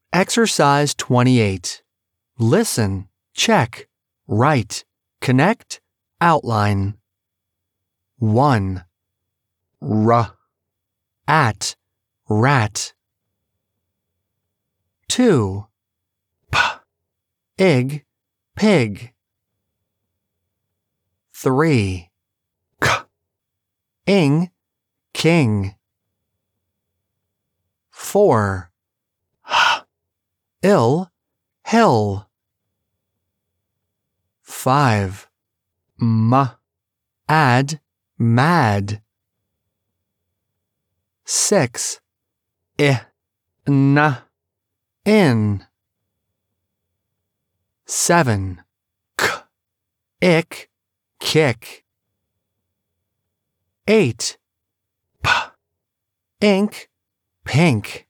Exercise 28. Listen, check, write, connect, outline. 1. At, rat. 2. Pig. 3. King. 4. Hill. 5. Mad. 6. In. 7. Kick. 8. Ink, pink.